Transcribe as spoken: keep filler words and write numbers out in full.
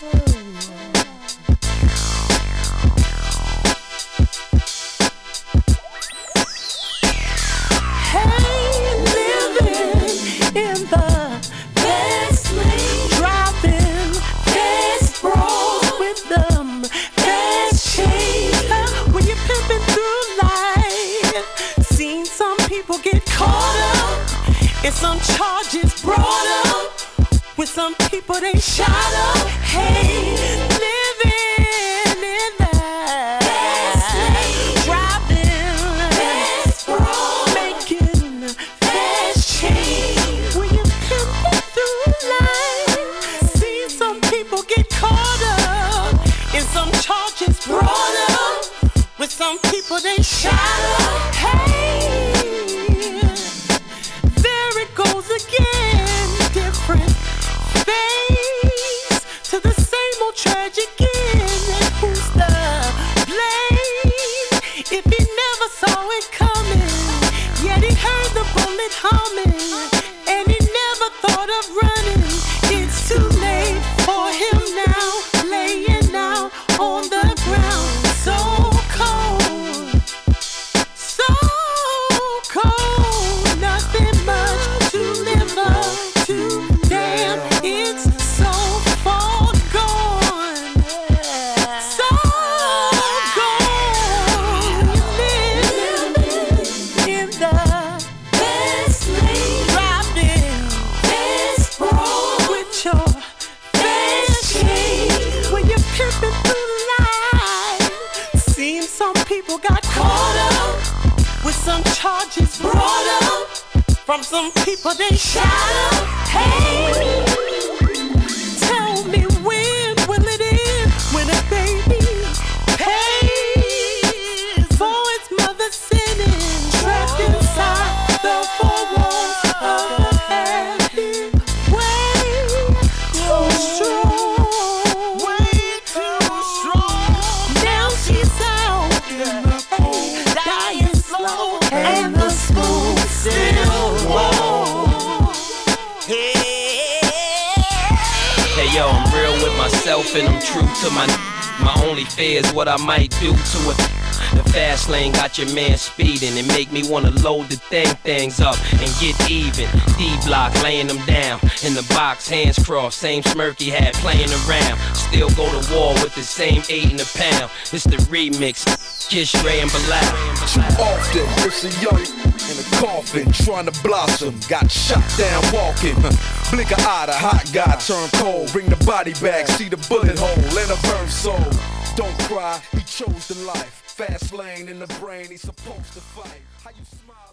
Some charges brought up with some people they shot up. Hey, living in that fast lane, driving fast road, making fast change. When you pimping through life, see some people get caught up in some charges brought up with some people they shot up. Hey. Goes again, different face to the same old tragic end. And who's the blame if he never saw it coming? Yet he heard the bullet humming, and he never thought of running. It's too late for him now, laying out on the ground, so cold, so cold, nothing much to live up to, damn, it's so far gone, so gone. Living in the fast lane, driving fast road with your fast change. When you're pimping through life, seems some people got caught up with some charges brought up from some people they shot up. Hey, tell me when will it end? When a baby pays for its mother's sinning, trapped inside the four walls of a habit. Way too strong, way too strong. Now she's out in the cold, dying slow, and the spoon still. Hey yo, I'm real with myself and I'm true to my My only fear is what I might do to it. The fast lane got your man speeding and make me wanna load the thing things up and get even. D-block laying them down in the box, hands crossed, same smirk he had playing around. Still go to war with the same eight in a pound. It's the remix, Kiss Ray and Bilal. Too often, it's a young in a coffin trying to blossom, got shot down walking. Blink an eye, the hot guy turn cold. Bring the body back, see the bullet hole in a burnt soul. Don't cry, he chose the life. Fast lane in the brain, he's supposed to fight. How you smile?